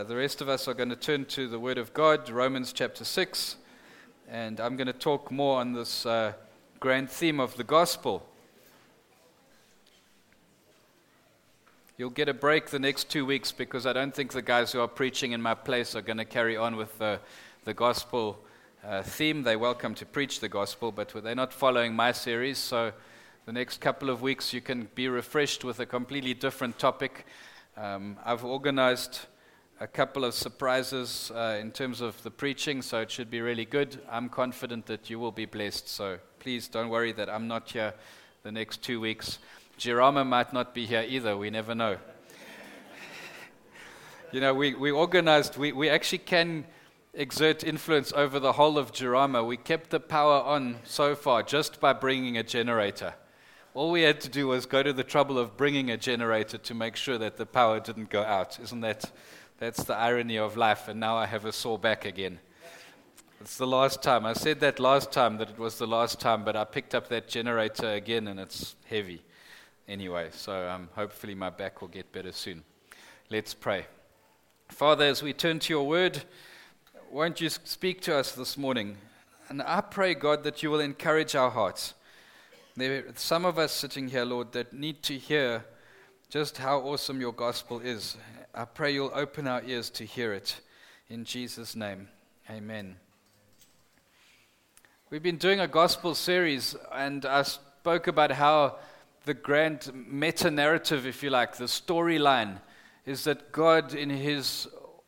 The rest of us are going to turn to the Word of God, Romans chapter 6, and I'm going to talk more on this grand theme of the gospel. You'll get a break the next 2 weeks because I don't think the guys who are preaching in my place are going to carry on with the gospel theme. They're welcome to preach the gospel, but they're not following my series, so the next couple of weeks you can be refreshed with a completely different topic. I've organized a couple of surprises in terms of the preaching, so it should be really good. I'm confident that you will be blessed, so please don't worry that I'm not here the next 2 weeks. Girama might not be here either, we never know. You know, we organized, we actually can exert influence over the whole of Girama. We kept the power on so far just by bringing a generator. All we had to do was go to the trouble of bringing a generator to make sure that the power didn't go out. That's the irony of life, and now I have a sore back again. It's the last time. I said that last time that it was the last time, but I picked up that generator again, and it's heavy. Anyway, so hopefully my back will get better soon. Let's pray. Father, as we turn to your word, won't you speak to us this morning? And I pray, God, that you will encourage our hearts. There are some of us sitting here, Lord, that need to hear just how awesome your gospel is. I pray you'll open our ears to hear it. In Jesus' name, amen. We've been doing a gospel series, and I spoke about how the grand meta-narrative, if you like, the storyline, is that God in his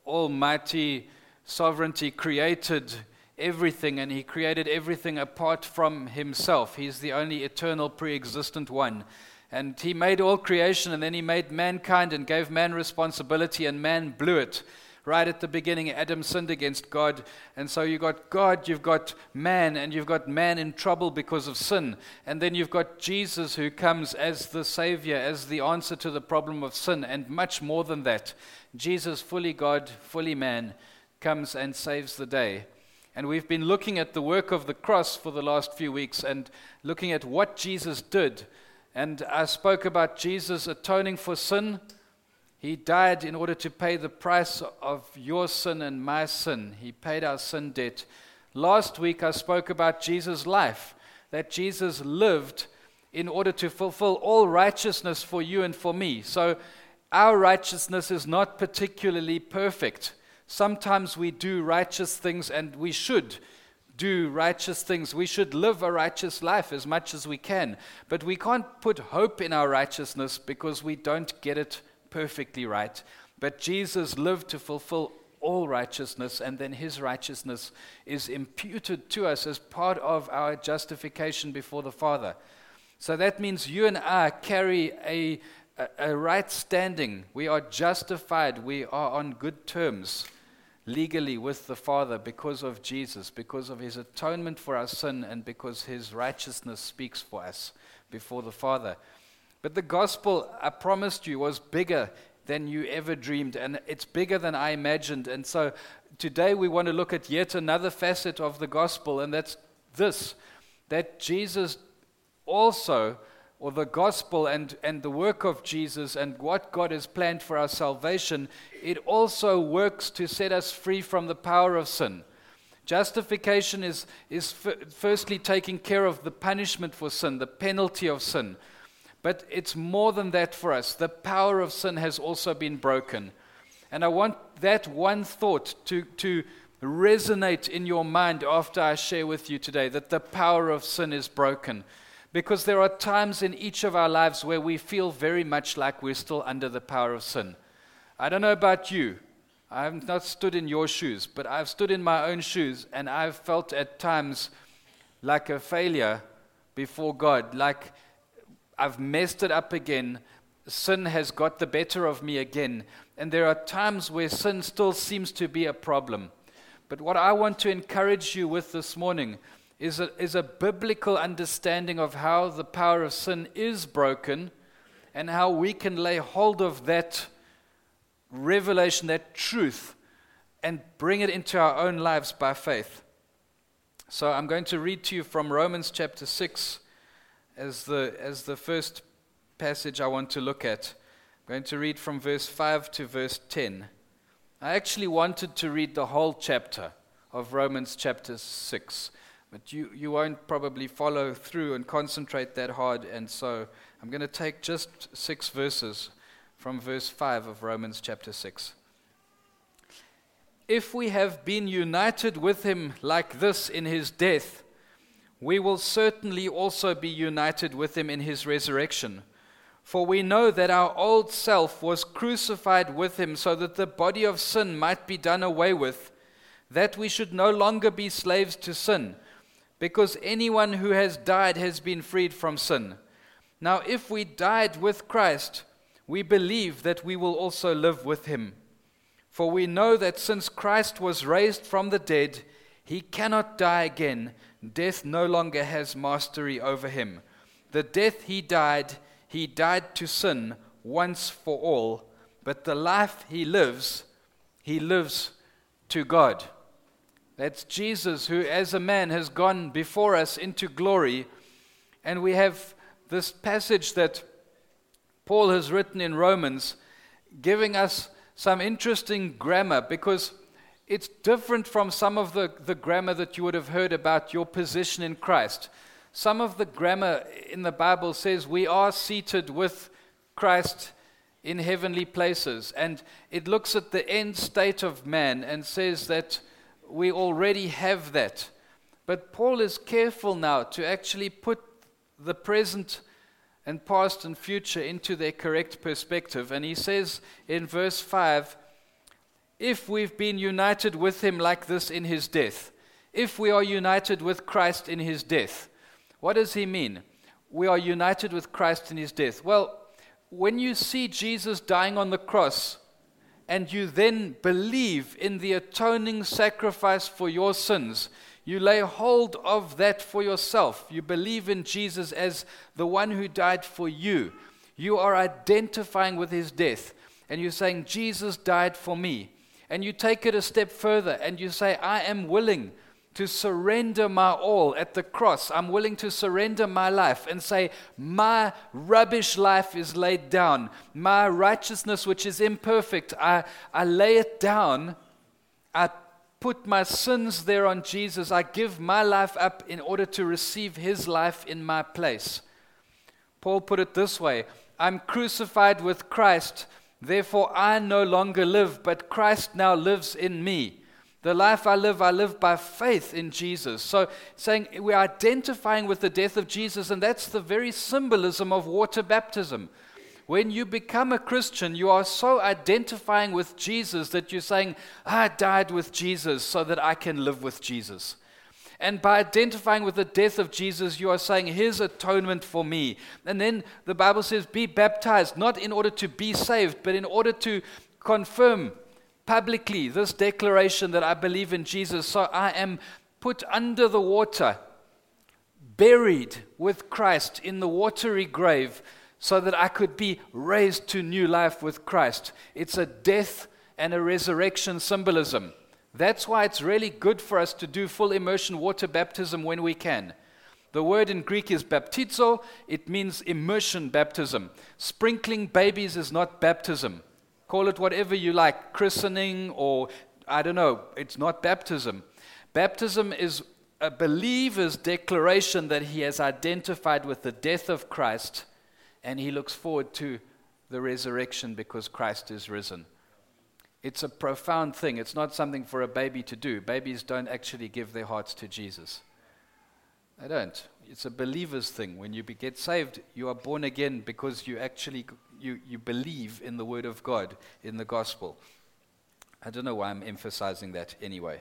almighty sovereignty created everything, and he created everything apart from himself. He's the only eternal pre-existent one. And he made all creation, and then he made mankind and gave man responsibility, and man blew it. Right at the beginning, Adam sinned against God, and so you've got God, you've got man, and you've got man in trouble because of sin. And then you've got Jesus who comes as the Savior, as the answer to the problem of sin, and much more than that. Jesus, fully God, fully man, comes and saves the day. And we've been looking at the work of the cross for the last few weeks and looking at what Jesus did. And I spoke about Jesus atoning for sin. He died in order to pay the price of your sin and my sin. He paid our sin debt. Last week I spoke about Jesus' life, that Jesus lived in order to fulfill all righteousness for you and for me. So our righteousness is not particularly perfect. Sometimes we do righteous things, and we should do righteous things. We should live a righteous life as much as we can. But we can't put hope in our righteousness because we don't get it perfectly right. But Jesus lived to fulfill all righteousness, and then his righteousness is imputed to us as part of our justification before the Father. So that means you and I carry a right standing. We are justified. We are on good terms legally with the Father because of Jesus, because of his atonement for our sin, and because his righteousness speaks for us before the Father. But the gospel, I promised you, was bigger than you ever dreamed, and it's bigger than I imagined. And so today we want to look at yet another facet of the gospel, and that's this, that Jesus also, or the gospel and the work of Jesus and what God has planned for our salvation, it also works to set us free from the power of sin. Justification is firstly taking care of the punishment for sin, the penalty of sin. But it's more than that for us. The power of sin has also been broken. And I want that one thought to resonate in your mind after I share with you today, that the power of sin is broken. Because there are times in each of our lives where we feel very much like we're still under the power of sin. I don't know about you. I have not stood in your shoes, but I've stood in my own shoes, and I've felt at times like a failure before God, like I've messed it up again. Sin has got the better of me again. And there are times where sin still seems to be a problem. But what I want to encourage you with this morning is a biblical understanding of how the power of sin is broken and how we can lay hold of that revelation, that truth, and bring it into our own lives by faith. So I'm going to read to you from Romans chapter 6 as the first passage I want to look at. I'm going to read from verse 5 to verse 10. I actually wanted to read the whole chapter of Romans chapter 6, but you won't probably follow through and concentrate that hard, and so I'm going to take just 6 verses from verse 5 of Romans chapter 6. If we have been united with him like this in his death, we will certainly also be united with him in his resurrection. For we know that our old self was crucified with him so that the body of sin might be done away with, that we should no longer be slaves to sin, because anyone who has died has been freed from sin. Now if we died with Christ, we believe that we will also live with him. For we know that since Christ was raised from the dead, he cannot die again. Death no longer has mastery over him. The death he died to sin once for all, but the life he lives to God. That's Jesus, who as a man has gone before us into glory. And we have this passage that Paul has written in Romans, giving us some interesting grammar, because it's different from some of the grammar that you would have heard about your position in Christ. Some of the grammar in the Bible says we are seated with Christ in heavenly places, and it looks at the end state of man and says that we already have that. But Paul is careful now to actually put the present and past and future into their correct perspective. And he says in verse 5, if we've been united with him like this in his death, if we are united with Christ in his death, what does he mean? We are united with Christ in his death. Well, when you see Jesus dying on the cross, and you then believe in the atoning sacrifice for your sins, you lay hold of that for yourself. You believe in Jesus as the one who died for you. You are identifying with his death, and you're saying, Jesus died for me. And you take it a step further, and you say, I am willing to surrender my all at the cross. I'm willing to surrender my life and say, my rubbish life is laid down. My righteousness, which is imperfect, I lay it down. I put my sins there on Jesus. I give my life up in order to receive his life in my place. Paul put it this way, I'm crucified with Christ, therefore I no longer live, but Christ now lives in me. The life I live by faith in Jesus. So saying we're identifying with the death of Jesus, and that's the very symbolism of water baptism. When you become a Christian, you are so identifying with Jesus that you're saying, I died with Jesus so that I can live with Jesus. And by identifying with the death of Jesus, you are saying his atonement for me. And then the Bible says, be baptized, not in order to be saved, but in order to confirm publicly this declaration that I believe in Jesus. So I am put under the water, buried with Christ in the watery grave, so that I could be raised to new life with Christ. It's a death and a resurrection symbolism. That's why it's really good for us to do full immersion water baptism when we can. The word in Greek is baptizo. It means immersion baptism. Sprinkling babies is not baptism. Call it whatever you like, christening or, I don't know, it's not baptism. Baptism is a believer's declaration that he has identified with the death of Christ, and he looks forward to the resurrection because Christ is risen. It's a profound thing. It's not something for a baby to do. Babies don't actually give their hearts to Jesus. They don't. It's a believer's thing. When you get saved, you are born again because you actually you believe in the Word of God, in the gospel. I don't know why I'm emphasizing that anyway.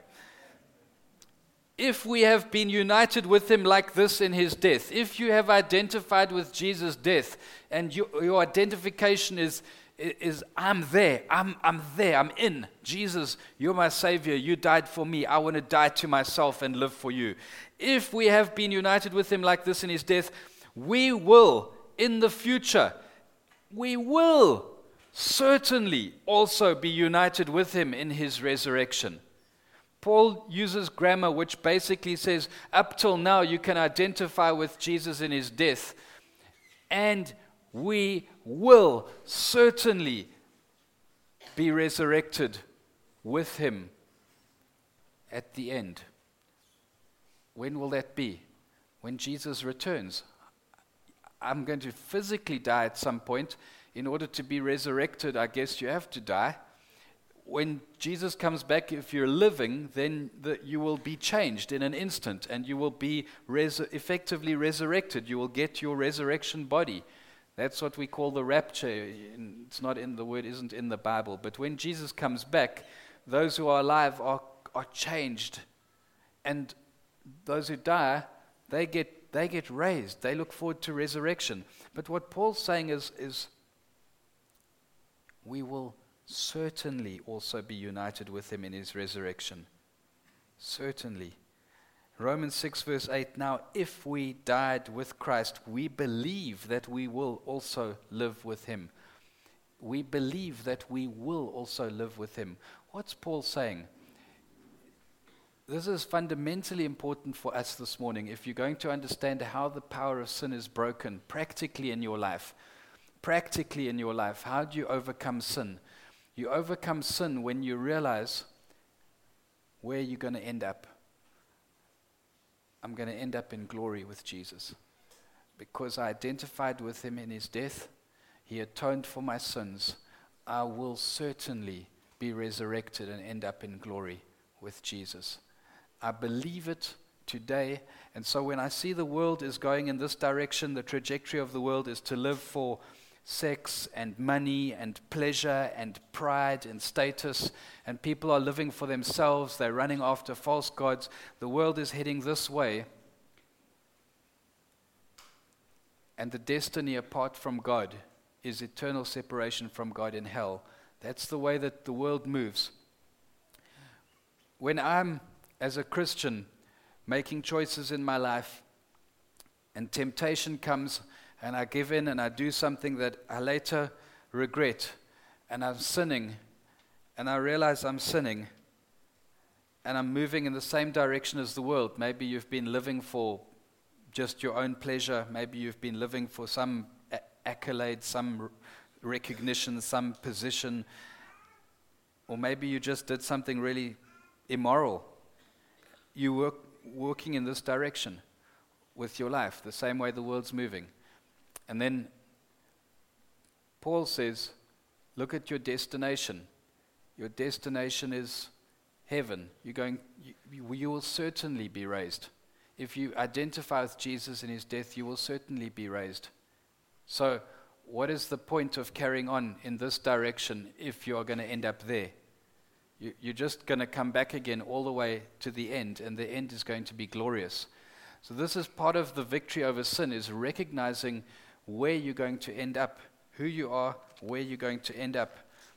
If we have been united with him like this in his death, if you have identified with Jesus' death, and your identification is I'm there, I'm in. Jesus, you're my Savior, you died for me, I want to die to myself and live for you. If we have been united with him like this in his death, we will, in the future, we will certainly also be united with him in his resurrection. Paul uses grammar which basically says, up till now you can identify with Jesus in his death, and we will certainly be resurrected with him at the end. When will that be? When Jesus returns. I'm going to physically die at some point. In order to be resurrected, I guess you have to die. When Jesus comes back, if you're living, then you will be changed in an instant, and you will be effectively resurrected. You will get your resurrection body. That's what we call the rapture. It's not in the word, isn't in the Bible. But when Jesus comes back, those who are alive are changed, and those who die, they get raised. They look forward to resurrection. But what Paul's saying is we will certainly also be united with him in his resurrection. Certainly. Romans 6 verse 8, now if we died with Christ, we believe that we will also live with him. We believe that we will also live with him. What's Paul saying? This is fundamentally important for us this morning if you're going to understand how the power of sin is broken practically in your life. Practically in your life, how do you overcome sin? You overcome sin when you realize where you're going to end up. I'm going to end up in glory with Jesus. Because I identified with him in his death, he atoned for my sins. I will certainly be resurrected and end up in glory with Jesus. I believe it today. And so when I see the world is going in this direction, the trajectory of the world is to live for sex and money and pleasure and pride and status, and people are living for themselves, they're running after false gods, the world is heading this way, and the destiny apart from God is eternal separation from God in hell. That's the way that the world moves. When I'm, as a Christian, making choices in my life, and temptation comes, and I give in and I do something that I later regret, and I'm sinning, and I realize I'm sinning, and I'm moving in the same direction as the world. Maybe you've been living for just your own pleasure. Maybe you've been living for some accolade, some recognition, some position, or maybe you just did something really immoral. You were working in this direction with your life, the same way the world's moving. And then Paul says, look at your destination. Your destination is heaven. You will certainly be raised. If you identify with Jesus in his death, you will certainly be raised. So what is the point of carrying on in this direction if you are going to end up there? You're just going to come back again all the way to the end, and the end is going to be glorious. So this is part of the victory over sin, is recognizing where you're going to end up, who you are, where you're going to end up.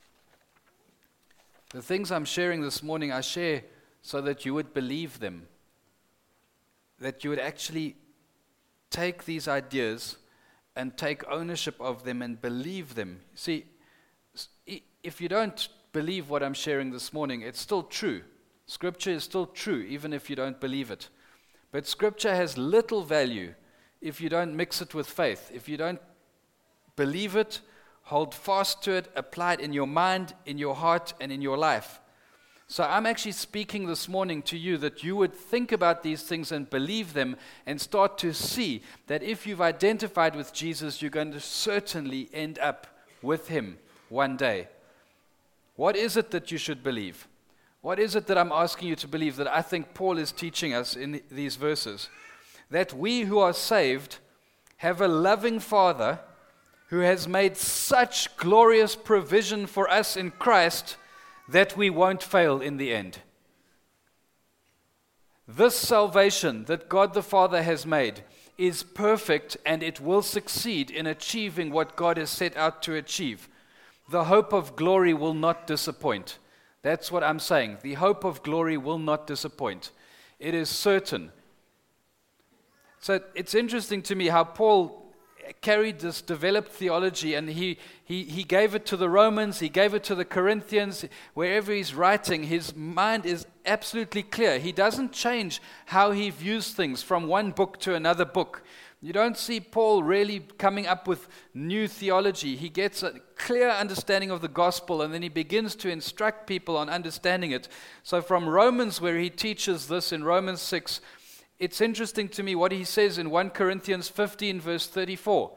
The things I'm sharing this morning, I share so that you would believe them, that you would actually take these ideas and take ownership of them and believe them. See, if you don't believe what I'm sharing this morning, it's still true. Scripture is still true, even if you don't believe it. But Scripture has little value if you don't mix it with faith. If you don't believe it, hold fast to it, apply it in your mind, in your heart, and in your life. So I'm actually speaking this morning to you that you would think about these things and believe them and start to see that if you've identified with Jesus, you're going to certainly end up with him one day. What is it that you should believe? What is it that I'm asking you to believe that I think Paul is teaching us in these verses? That we who are saved have a loving Father who has made such glorious provision for us in Christ that we won't fail in the end. This salvation that God the Father has made is perfect, and it will succeed in achieving what God has set out to achieve. The hope of glory will not disappoint. That's what I'm saying. The hope of glory will not disappoint. It is certain. So it's interesting to me how Paul carried this developed theology, and he gave it to the Romans, he gave it to the Corinthians. Wherever he's writing, his mind is absolutely clear. He doesn't change how he views things from one book to another book, You don't see Paul really coming up with new theology. He gets a clear understanding of the gospel, and then he begins to instruct people on understanding it. So from Romans, where he teaches this in Romans 6, it's interesting to me what he says in 1 Corinthians 15, verse 34.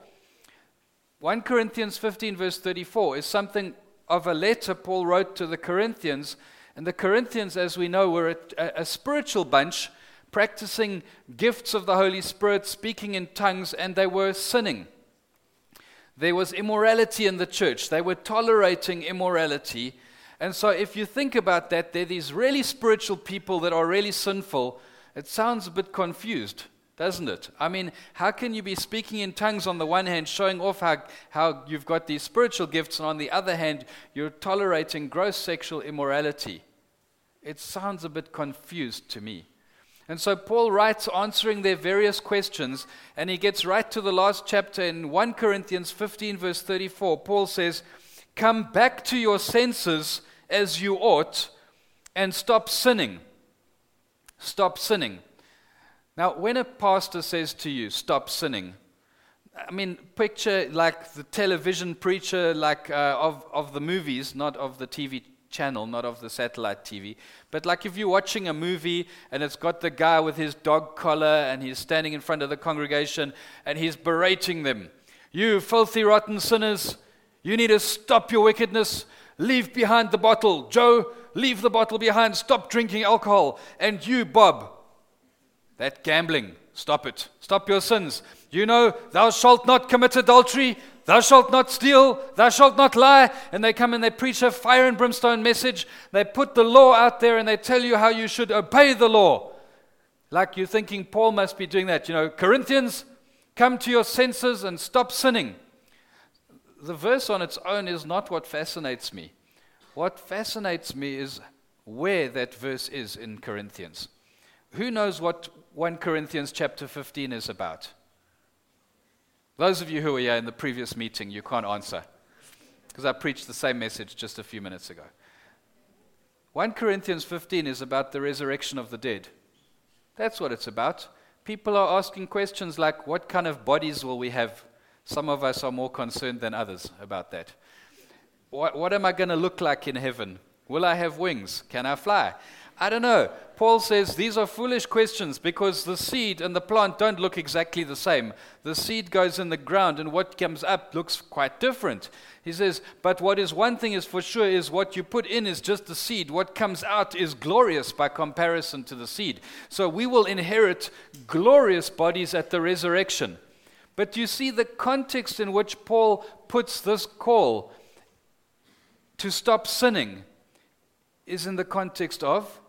1 Corinthians 15, verse 34 is something of a letter Paul wrote to the Corinthians. And the Corinthians, as we know, were a spiritual bunch, practicing gifts of the Holy Spirit, speaking in tongues, and they were sinning. There was immorality in the church. They were tolerating immorality. And so if you think about that, they're these really spiritual people that are really sinful. It sounds a bit confused, doesn't it? I mean, how can you be speaking in tongues on the one hand, showing off how you've got these spiritual gifts, and on the other hand, you're tolerating gross sexual immorality? It sounds a bit confused to me. And so Paul writes answering their various questions, and he gets right to the last chapter in 1 Corinthians 15, verse 34. Paul says, "Come back to your senses as you ought, and stop sinning." Stop sinning. Now, when a pastor says to you, stop sinning, I mean, picture like the television preacher like of the movies, not of the TV channel, not of the satellite TV, but like if you're watching a movie and it's got the guy with his dog collar and he's standing in front of the congregation and he's berating them. "You filthy, rotten sinners, you need to stop your wickedness. Leave behind the bottle. Joe, leave the bottle behind. Stop drinking alcohol. And you, Bob, that gambling, stop it. Stop your sins. You know, thou shalt not commit adultery. Thou shalt not steal. Thou shalt not lie." And they come and they preach a fire and brimstone message. They put the law out there and they tell you how you should obey the law. Like you're thinking Paul must be doing that. You know, Corinthians, come to your senses and stop sinning. The verse on its own is not what fascinates me. What fascinates me is where that verse is in Corinthians. Who knows what 1 Corinthians chapter 15 is about? Those of you who were here in the previous meeting, you can't answer, because I preached the same message just a few minutes ago. 1 Corinthians 15 is about the resurrection of the dead. That's what it's about. People are asking questions like, what kind of bodies will we have? Some of us are more concerned than others about that. What am I going to look like in heaven? Will I have wings? Can I fly? I don't know. Paul says these are foolish questions because the seed and the plant don't look exactly the same. The seed goes in the ground and what comes up looks quite different. He says, but what is one thing is for sure is what you put in is just the seed. What comes out is glorious by comparison to the seed. So we will inherit glorious bodies at the resurrection. But you see the context in which Paul puts this call to stop sinning is in the context of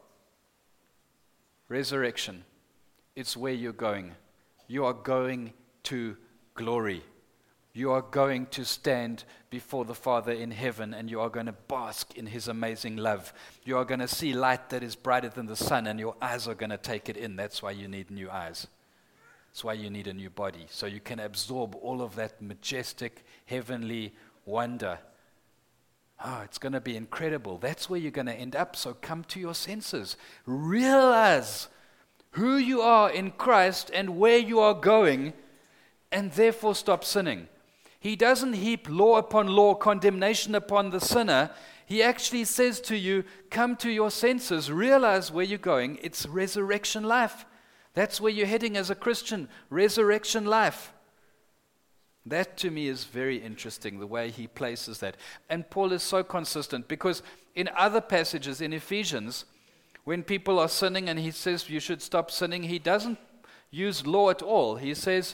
resurrection. It's where you're going. You are going to glory. You are going to stand before the Father in heaven and you are going to bask in His amazing love. You are going to see light that is brighter than the sun and your eyes are going to take it in. That's why you need new eyes. That's why you need a new body, so you can absorb all of that majestic, heavenly wonder. Oh, it's going to be incredible. That's where you're going to end up, so come to your senses. Realize who you are in Christ and where you are going, and therefore stop sinning. He doesn't heap law upon law, condemnation upon the sinner. He actually says to you, come to your senses, realize where you're going. It's resurrection life. That's where you're heading as a Christian, resurrection life. That to me is very interesting, the way he places that. And Paul is so consistent because in other passages in Ephesians, when people are sinning and he says you should stop sinning, he doesn't use law at all. He says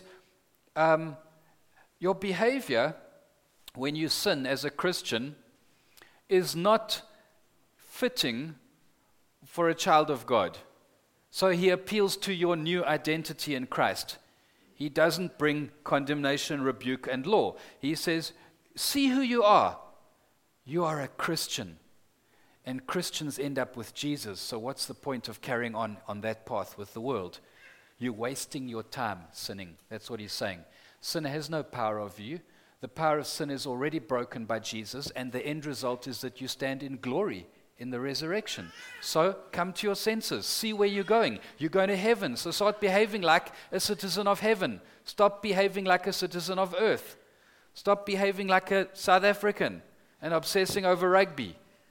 your behavior when you sin as a Christian is not fitting for a child of God. So he appeals to your new identity in Christ. He doesn't bring condemnation, rebuke, and law. He says, see who you are. You are a Christian. And Christians end up with Jesus. So what's the point of carrying on that path with the world? You're wasting your time sinning. That's what he's saying. Sin has no power over you. The power of sin is already broken by Jesus, and the end result is that you stand in glory in the resurrection. So come to your senses. See where you're going. You're going to heaven. So start behaving like a citizen of heaven. Stop behaving like a citizen of earth. Stop behaving like a South African and obsessing over rugby.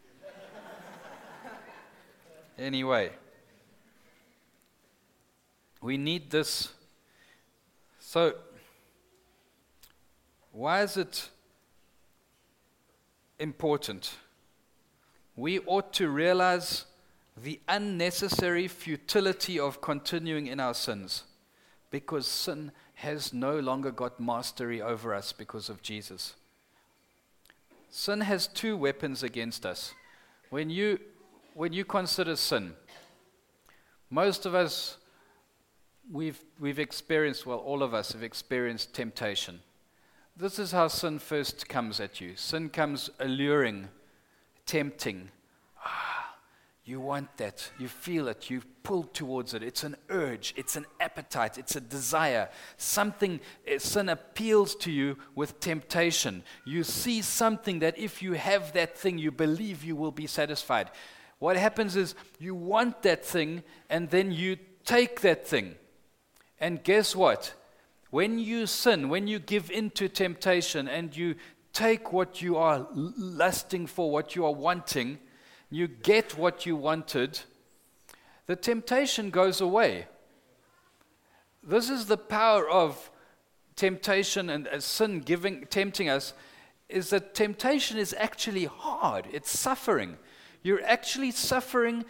Anyway, we need this. So, why is it important? We ought to realize the unnecessary futility of continuing in our sins, because sin has no longer got mastery over us because of Jesus. Sin has two weapons against us. When you consider sin, most of us, we've experienced, well, all of us have experienced temptation. This is how sin first comes at you. Sin comes alluring, tempting. You want that. You feel it. You pull towards it. It's an urge. It's an appetite. It's a desire. Sin appeals to you with temptation. You see something that if you have that thing, you believe you will be satisfied. What happens is you want that thing, and then you take that thing. And guess what? When you sin, when you give in to temptation and you take what you are lusting for, what you are wanting, you get what you wanted, the temptation goes away. This is the power of temptation and sin tempting us, is that temptation is actually hard. It's suffering. You're actually suffering.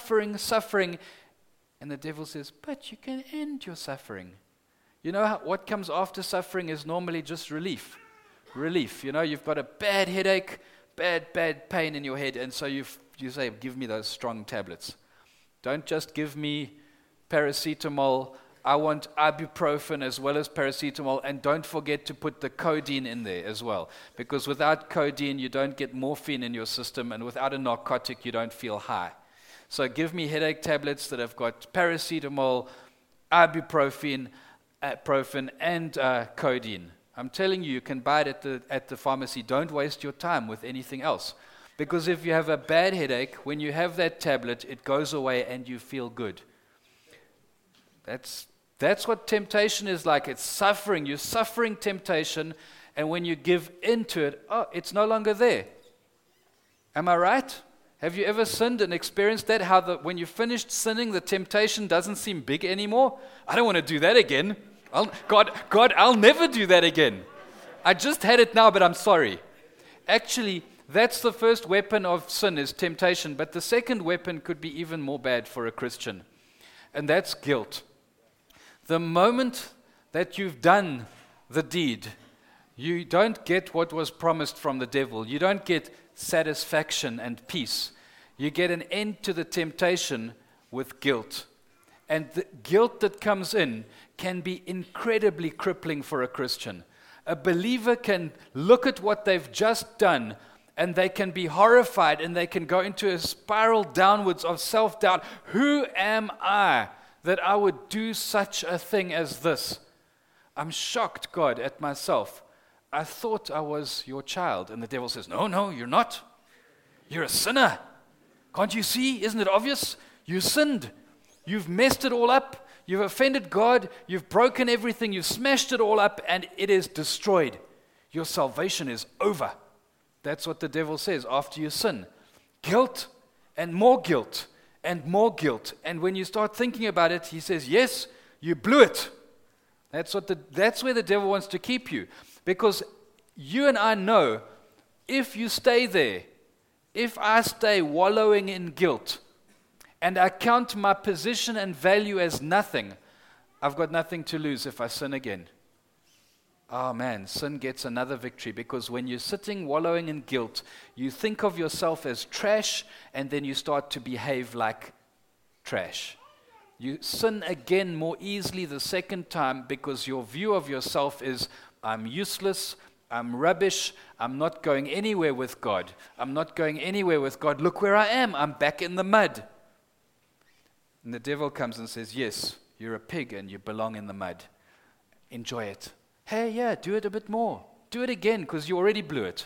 And the devil says, but you can end your suffering. You know what comes after suffering is normally just relief. Relief. You know, you've got a bad headache, bad pain in your head, and so you say, give me those strong tablets. Don't just give me paracetamol. I want ibuprofen as well as paracetamol, and don't forget to put the codeine in there as well, because without codeine you don't get morphine in your system, and without a narcotic you don't feel high. So give me headache tablets that have got paracetamol, ibuprofen, and codeine. I'm telling you, you can buy it at the pharmacy. Don't waste your time with anything else. Because if you have a bad headache, when you have that tablet, it goes away and you feel good. That's what temptation is like. It's suffering. You're suffering temptation, and when you give into it, it's no longer there. Am I right? Have you ever sinned and experienced that? How when you finished sinning, the temptation doesn't seem big anymore? I don't want to do that again. God, I'll never do that again. I just had it now, but I'm sorry. Actually, that's the first weapon of sin, is temptation. But the second weapon could be even more bad for a Christian, and that's guilt. The moment that you've done the deed, you don't get what was promised from the devil. You don't get satisfaction and peace. You get an end to the temptation with guilt. And the guilt that comes in can be incredibly crippling for a Christian. A believer can look at what they've just done, and they can be horrified, and they can go into a spiral downwards of self-doubt. Who am I that I would do such a thing as this? I'm shocked, God, at myself. I thought I was your child. And the devil says, no, you're not. You're a sinner. Can't you see? Isn't it obvious? You sinned. You've messed it all up. You've offended God. You've broken everything. You've smashed it all up, and it is destroyed. Your salvation is over. That's what the devil says after you sin. Guilt and more guilt and more guilt. And when you start thinking about it, he says, yes, you blew it. That's where the devil wants to keep you. Because you and I know, if you stay there, if I stay wallowing in guilt, and I count my position and value as nothing, I've got nothing to lose if I sin again. Oh man, sin gets another victory, because when you're sitting wallowing in guilt, you think of yourself as trash, and then you start to behave like trash. You sin again more easily the second time, because your view of yourself is, I'm useless, I'm rubbish, I'm not going anywhere with God. I'm not going anywhere with God. Look where I am, I'm back in the mud. And the devil comes and says, yes, you're a pig and you belong in the mud. Enjoy it. Hey, yeah, do it a bit more. Do it again, because you already blew it.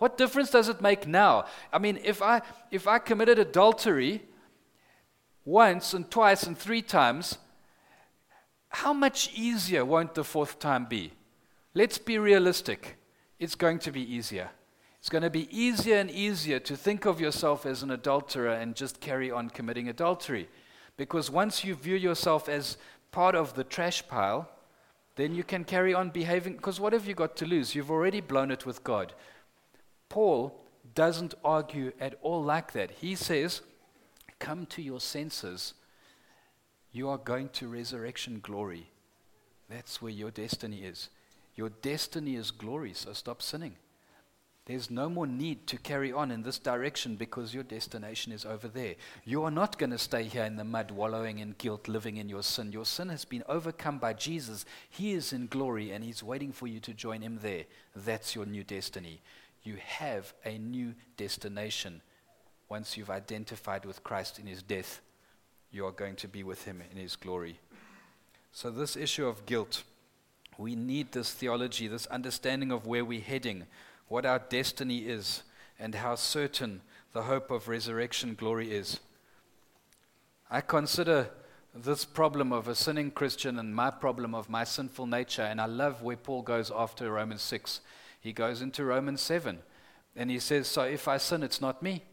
What difference does it make now? I mean, if I committed adultery once and twice and 3 times, how much easier won't the 4th time be? Let's be realistic. It's going to be easier. It's going to be easier and easier to think of yourself as an adulterer and just carry on committing adultery. Because once you view yourself as part of the trash pile, then you can carry on behaving. Because what have you got to lose? You've already blown it with God. Paul doesn't argue at all like that. He says, come to your senses. You are going to resurrection glory. That's where your destiny is. Your destiny is glory, so stop sinning. There's no more need to carry on in this direction because your destination is over there. You are not going to stay here in the mud, wallowing in guilt, living in your sin. Your sin has been overcome by Jesus. He is in glory, and He's waiting for you to join Him there. That's your new destiny. You have a new destination. Once you've identified with Christ in His death, you are going to be with Him in His glory. So this issue of guilt, we need this theology, this understanding of where we're heading, what our destiny is, and how certain the hope of resurrection glory is. I consider this problem of a sinning Christian and my problem of my sinful nature, and I love where Paul goes after Romans 6. He goes into Romans 7, and he says, so if I sin, it's not me.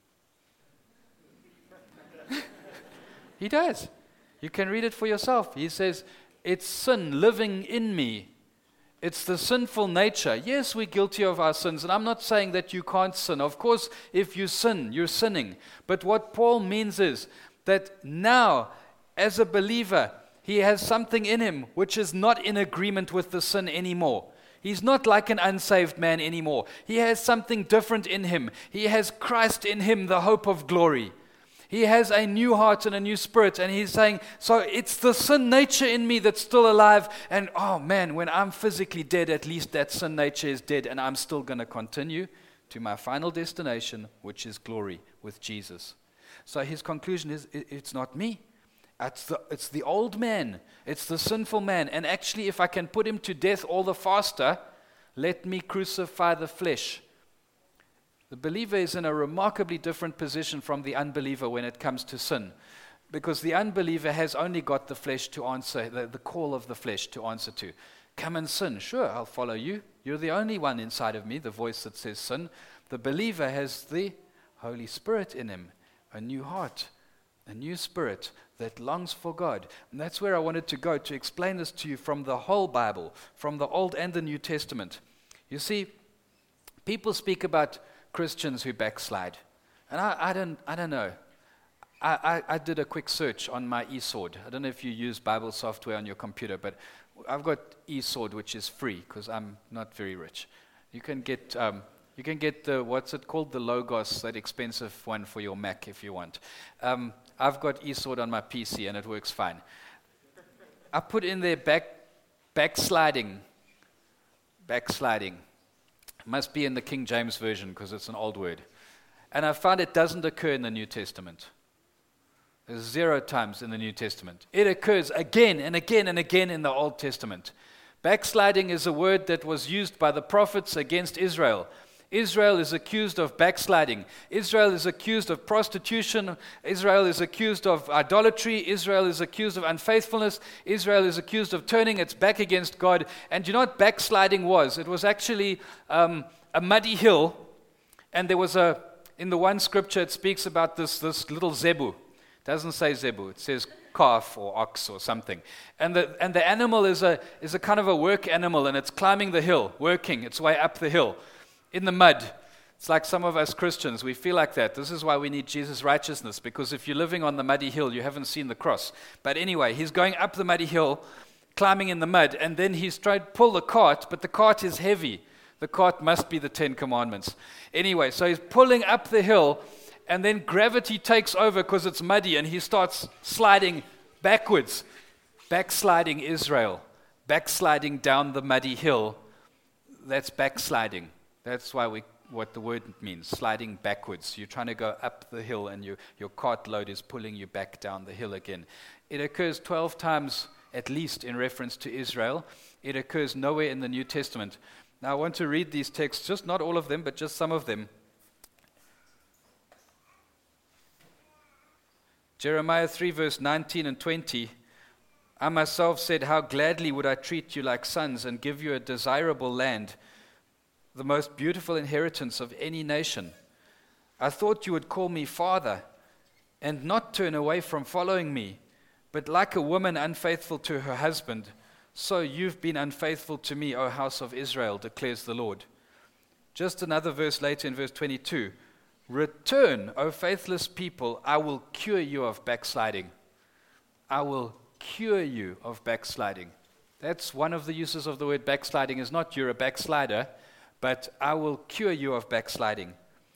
He does. You can read it for yourself. He says, it's sin living in me. It's the sinful nature. Yes, we're guilty of our sins, and I'm not saying that you can't sin. Of course, if you sin, you're sinning. But what Paul means is that now, as a believer, he has something in him which is not in agreement with the sin anymore. He's not like an unsaved man anymore. He has something different in him. He has Christ in him, the hope of glory. He has a new heart and a new spirit, and he's saying, so it's the sin nature in me that's still alive, and oh man, when I'm physically dead, at least that sin nature is dead, and I'm still going to continue to my final destination, which is glory with Jesus. So his conclusion is, it's not me. It's the old man. It's the sinful man. And actually, if I can put him to death all the faster, let me crucify the flesh. The believer is in a remarkably different position from the unbeliever when it comes to sin. Because the unbeliever has only got the flesh to answer, the call of the flesh to answer to. Come and sin. Sure, I'll follow you. You're the only one inside of me, the voice that says sin. The believer has the Holy Spirit in him, a new heart, a new spirit that longs for God. And that's where I wanted to go to explain this to you from the whole Bible, from the Old and the New Testament. You see, people speak about Christians who backslide. And I don't know. I did a quick search on my eSword. I don't know if you use Bible software on your computer, but I've got eSword, which is free because I'm not very rich. You can get the, what's it called, the Logos, that expensive one for your Mac if you want. I've got eSword on my PC and it works fine. I put in there backsliding. Must be in the King James Version because it's an old word. And I found it doesn't occur in the New Testament. There's 0 times in the New Testament. It occurs again and again and again in the Old Testament. Backsliding is a word that was used by the prophets against Israel. Israel is accused of backsliding. Israel is accused of prostitution. Israel is accused of idolatry. Israel is accused of unfaithfulness. Israel is accused of turning its back against God. And you know what backsliding was? It was actually a muddy hill. And there was in the one scripture it speaks about this little zebu. It doesn't say zebu. It says calf or ox or something. And the animal is a kind of a work animal, and it's climbing the hill, working its way up the hill. In the mud. It's like some of us Christians, we feel like that. This is why we need Jesus' righteousness, because if you're living on the muddy hill, you haven't seen the cross. But anyway, he's going up the muddy hill, climbing in the mud, and then he's trying to pull the cart, but the cart is heavy. The cart must be the 10 Commandments. Anyway, so he's pulling up the hill, and then gravity takes over because it's muddy, and he starts sliding backwards. Backsliding Israel. Backsliding down the muddy hill. That's backsliding. That's what the word means, sliding backwards. You're trying to go up the hill and your cart load is pulling you back down the hill again. It occurs 12 times at least in reference to Israel. It occurs nowhere in the New Testament. Now I want to read these texts, just not all of them, but just some of them. Jeremiah 3 verse 19 and 20. I myself said, how gladly would I treat you like sons and give you a desirable land, the most beautiful inheritance of any nation. I thought you would call me Father and not turn away from following me. But like a woman unfaithful to her husband, so you've been unfaithful to me, O house of Israel, declares the Lord. Just another verse later in verse 22. Return, O faithless people, I will cure you of backsliding. I will cure you of backsliding. That's one of the uses of the word backsliding, is not you're a backslider, but I will cure you of backsliding.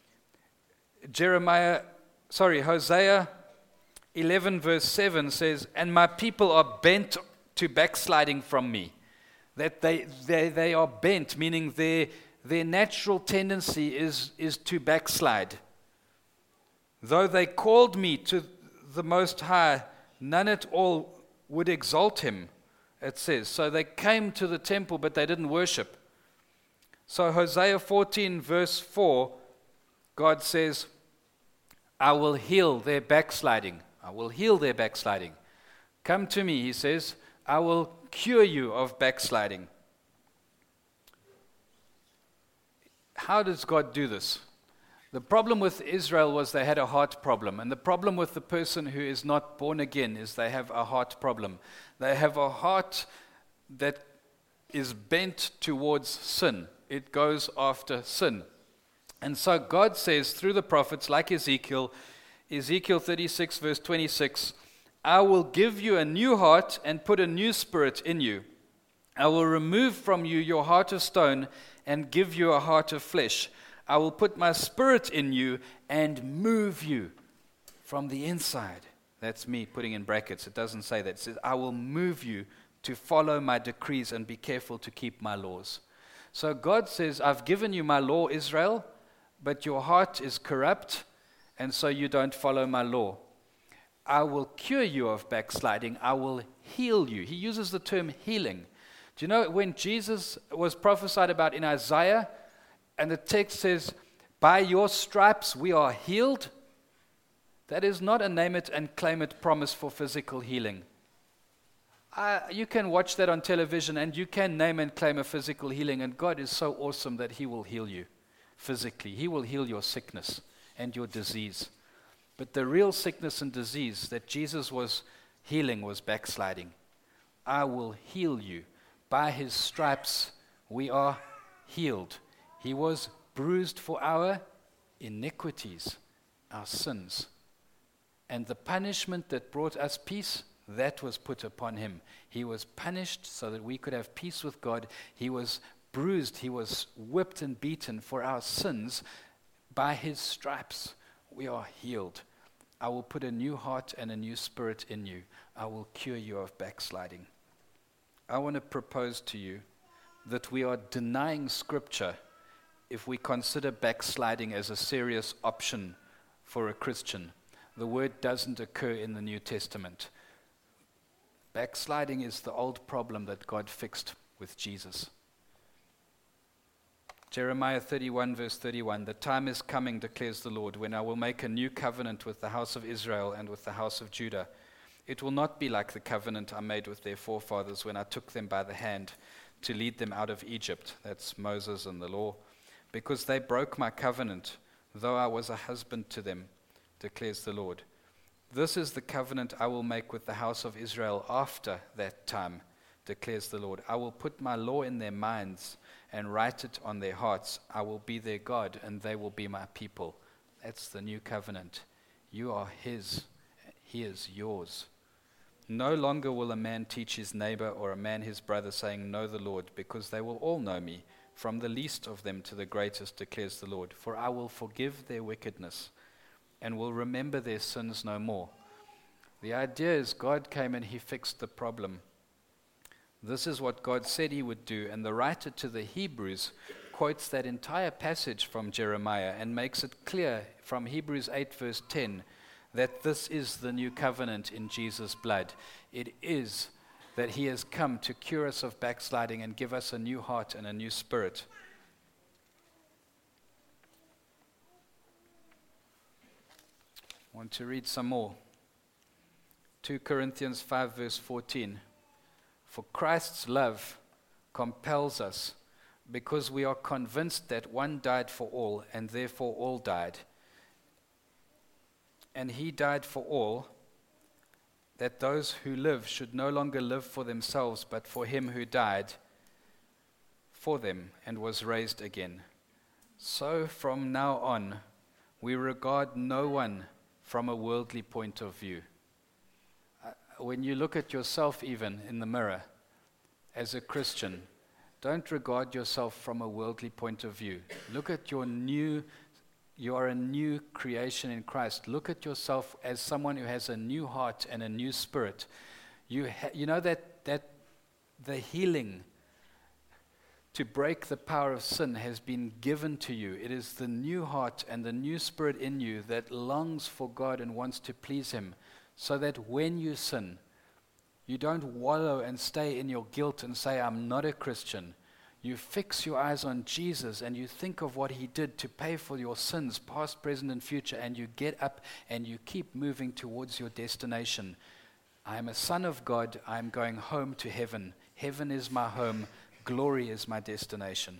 Hosea 11 verse 7 says, and my people are bent to backsliding from me. That they are bent, meaning their natural tendency is to backslide. Though they called me to the Most High, none at all would exalt him, it says. So they came to the temple, but they didn't worship. So Hosea 14 verse 4, God says, I will heal their backsliding. I will heal their backsliding. Come to me, he says, I will cure you of backsliding. How does God do this? The problem with Israel was they had a heart problem. And the problem with the person who is not born again is they have a heart problem. They have a heart that is bent towards sin. It goes after sin. And so God says through the prophets like Ezekiel 36 verse 26, I will give you a new heart and put a new spirit in you. I will remove from you your heart of stone and give you a heart of flesh. I will put my spirit in you and move you from the inside. That's me putting in brackets. It doesn't say that. It says, I will move you to follow my decrees and be careful to keep my laws. So God says, I've given you my law, Israel, but your heart is corrupt, and so you don't follow my law. I will cure you of backsliding. I will heal you. He uses the term healing. Do you know when Jesus was prophesied about in Isaiah, and the text says, by your stripes we are healed? That is not a name it and claim it promise for physical healing. You can watch that on television and you can name and claim a physical healing, and God is so awesome that he will heal you physically. He will heal your sickness and your disease. But the real sickness and disease that Jesus was healing was backsliding. I will heal you. By his stripes we are healed. He was bruised for our iniquities, our sins. And the punishment that brought us peace, that was put upon him. He was punished so that we could have peace with God. He was bruised, he was whipped and beaten for our sins. By his stripes we are healed. I will put a new heart and a new spirit in you. I will cure you of backsliding. I want to propose to you that we are denying Scripture if we consider backsliding as a serious option for a Christian. The word doesn't occur in the New Testament. Backsliding is the old problem that God fixed with Jesus. Jeremiah 31 verse 31, the time is coming, declares the Lord, when I will make a new covenant with the house of Israel and with the house of Judah. It will not be like the covenant I made with their forefathers when I took them by the hand to lead them out of Egypt. That's Moses and the law. Because they broke my covenant, though I was a husband to them, declares the Lord. This is the covenant I will make with the house of Israel after that time, declares the Lord. I will put my law in their minds and write it on their hearts. I will be their God, and they will be my people. That's the new covenant. You are his. He is yours. No longer will a man teach his neighbor or a man his brother, saying, know the Lord, because they will all know me, from the least of them to the greatest, declares the Lord. For I will forgive their wickedness and will remember their sins no more. The idea is God came and he fixed the problem. This is what God said he would do, and the writer to the Hebrews quotes that entire passage from Jeremiah and makes it clear from Hebrews 8 verse 10 that this is the new covenant in Jesus' blood. It is that he has come to cure us of backsliding and give us a new heart and a new spirit. I want to read some more. 2 Corinthians 5 verse 14. For Christ's love compels us, because we are convinced that one died for all, and therefore all died. And he died for all, that those who live should no longer live for themselves, but for him who died for them and was raised again. So from now on, we regard no one from a worldly point of view. When you look at yourself even in the mirror as a Christian, don't regard yourself from a worldly point of view. Look at you are a new creation in Christ. Look at yourself as someone who has a new heart and a new spirit. You know that the healing to break the power of sin has been given to you. It is the new heart and the new spirit in you that longs for God and wants to please him, so that when you sin, you don't wallow and stay in your guilt and say, I'm not a Christian. You fix your eyes on Jesus and you think of what he did to pay for your sins, past, present, and future, and you get up and you keep moving towards your destination. I am a son of God. I am going home to heaven. Heaven is my home. Glory is my destination.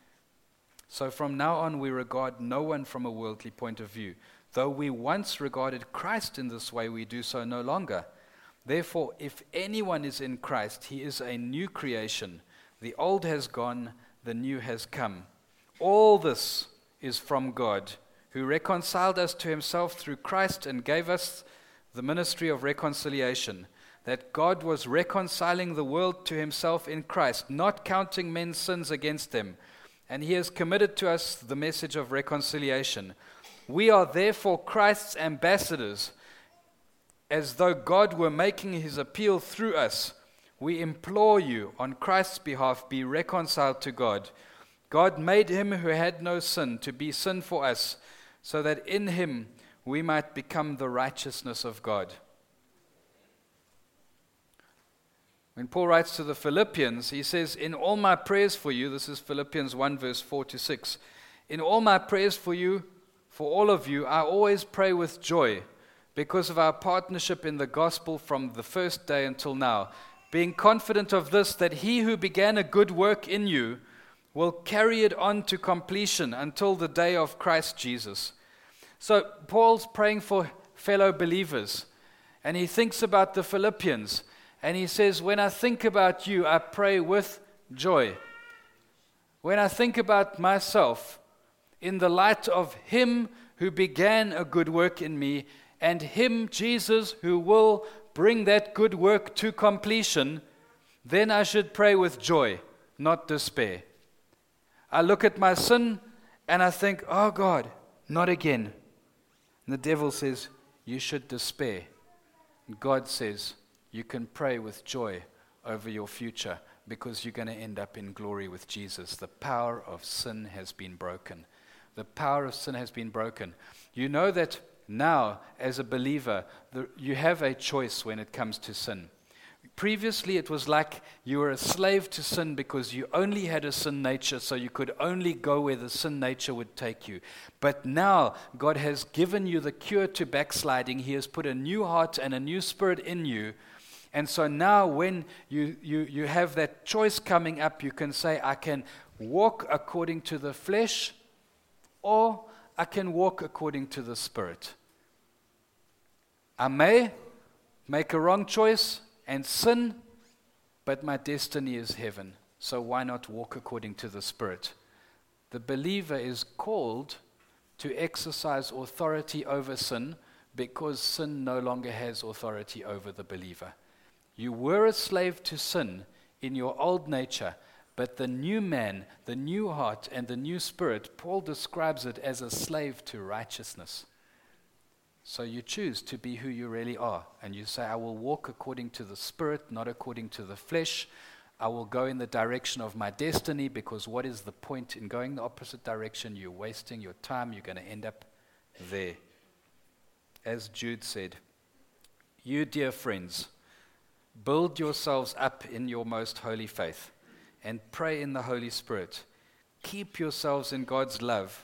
So from now on, we regard no one from a worldly point of view. Though we once regarded Christ in this way, we do so no longer. Therefore, if anyone is in Christ, he is a new creation. The old has gone, the new has come. All this is from God, who reconciled us to himself through Christ and gave us the ministry of reconciliation, that God was reconciling the world to himself in Christ, not counting men's sins against them. And he has committed to us the message of reconciliation. We are therefore Christ's ambassadors, as though God were making his appeal through us. We implore you, on Christ's behalf, be reconciled to God. God made him who had no sin to be sin for us, so that in him we might become the righteousness of God. When Paul writes to the Philippians, he says, in all my prayers for you, this is Philippians 1 verse 4 to 6, in all my prayers for you, for all of you, I always pray with joy, because of our partnership in the gospel from the first day until now, being confident of this, that he who began a good work in you will carry it on to completion until the day of Christ Jesus. So Paul's praying for fellow believers, and he thinks about the Philippians, and he says, when I think about you, I pray with joy. When I think about myself, in the light of him who began a good work in me, and him, Jesus, who will bring that good work to completion, then I should pray with joy, not despair. I look at my sin and I think, oh God, not again. And the devil says, you should despair. And God says, you can pray with joy over your future, because you're going to end up in glory with Jesus. The power of sin has been broken. The power of sin has been broken. You know that now, as a believer, you have a choice when it comes to sin. Previously, it was like you were a slave to sin because you only had a sin nature, so you could only go where the sin nature would take you. But now, God has given you the cure to backsliding. He has put a new heart and a new spirit in you. And so now when you have that choice coming up, you can say, I can walk according to the flesh, or I can walk according to the Spirit. I may make a wrong choice and sin, but my destiny is heaven. So why not walk according to the Spirit? The believer is called to exercise authority over sin, because sin no longer has authority over the believer. You were a slave to sin in your old nature, but the new man, the new heart, and the new spirit, Paul describes it as a slave to righteousness. So you choose to be who you really are, and you say, I will walk according to the Spirit, not according to the flesh. I will go in the direction of my destiny, because what is the point in going the opposite direction? You're wasting your time. You're going to end up there. As Jude said, you dear friends, build yourselves up in your most holy faith, and pray in the Holy Spirit. Keep yourselves in God's love,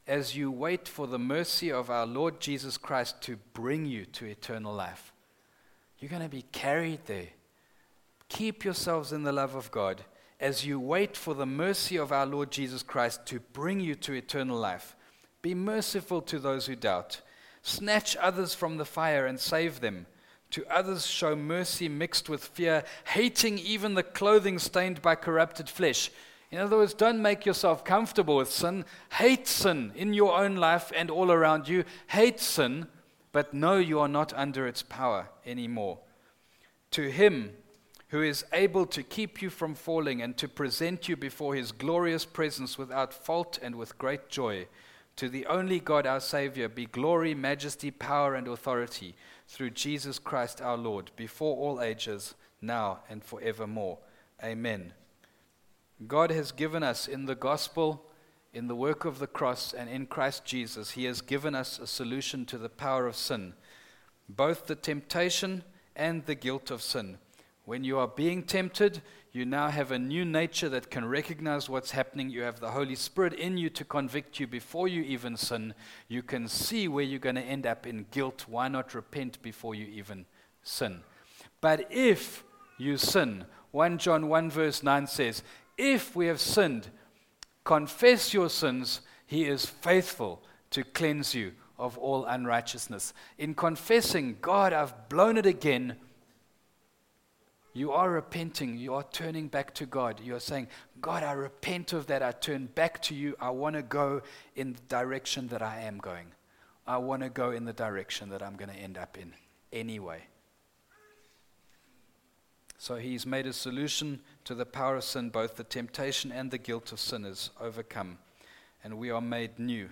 as you wait for the mercy of our Lord Jesus Christ to bring you to eternal life. You're going to be carried there. Keep yourselves in the love of God as you wait for the mercy of our Lord Jesus Christ to bring you to eternal life. Be merciful to those who doubt. Snatch others from the fire and save them. To others show mercy mixed with fear, hating even the clothing stained by corrupted flesh. In other words, don't make yourself comfortable with sin. Hate sin in your own life and all around you. Hate sin, but know you are not under its power anymore. To him who is able to keep you from falling and to present you before his glorious presence without fault and with great joy, to the only God our Savior be glory, majesty, power, and authority through Jesus Christ our Lord, before all ages, now and forevermore. Amen. God has given us in the gospel, in the work of the cross, and in Christ Jesus, he has given us a solution to the power of sin, both the temptation and the guilt of sin. When you are being tempted, you now have a new nature that can recognize what's happening. You have the Holy Spirit in you to convict you before you even sin. You can see where you're going to end up in guilt. Why not repent before you even sin? But if you sin, 1 John 1 verse 9 says, if we have sinned, confess your sins, he is faithful to cleanse you of all unrighteousness. In confessing, God, I've blown it again, you are repenting. You are turning back to God. You are saying, God, I repent of that. I turn back to you. I want to go in the direction that I am going. I want to go in the direction that I'm going to end up in anyway. So he's made a solution to the power of sin. Both the temptation and the guilt of sin is overcome. And we are made new.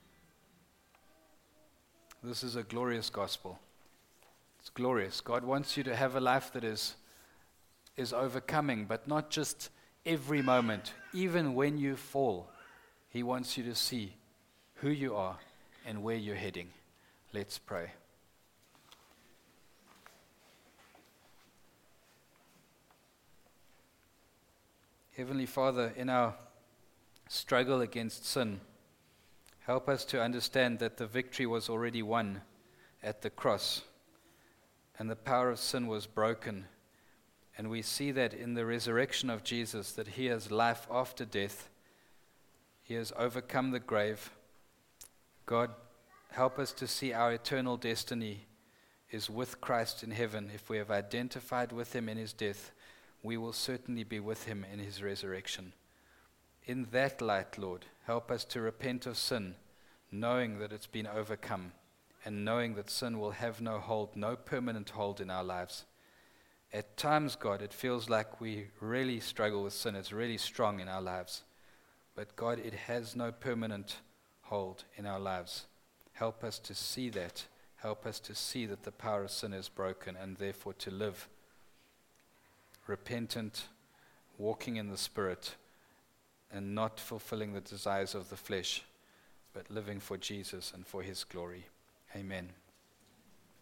This is a glorious gospel. It's glorious. God wants you to have a life that is overcoming, but not just every moment. Even when you fall, he wants you to see who you are and where you're heading. Let's pray. Heavenly Father, in our struggle against sin, help us to understand that the victory was already won at the cross, and the power of sin was broken. And we see that in the resurrection of Jesus, that he has life after death. He has overcome the grave. God, help us to see our eternal destiny is with Christ in heaven. If we have identified with him in his death, we will certainly be with him in his resurrection. In that light, Lord, help us to repent of sin, knowing that it's been overcome, and knowing that sin will have no hold, no permanent hold in our lives. At times, God, it feels like we really struggle with sin. It's really strong in our lives. But God, it has no permanent hold in our lives. Help us to see that. Help us to see that the power of sin is broken, and therefore to live repentant, walking in the Spirit, and not fulfilling the desires of the flesh, but living for Jesus and for his glory. Amen.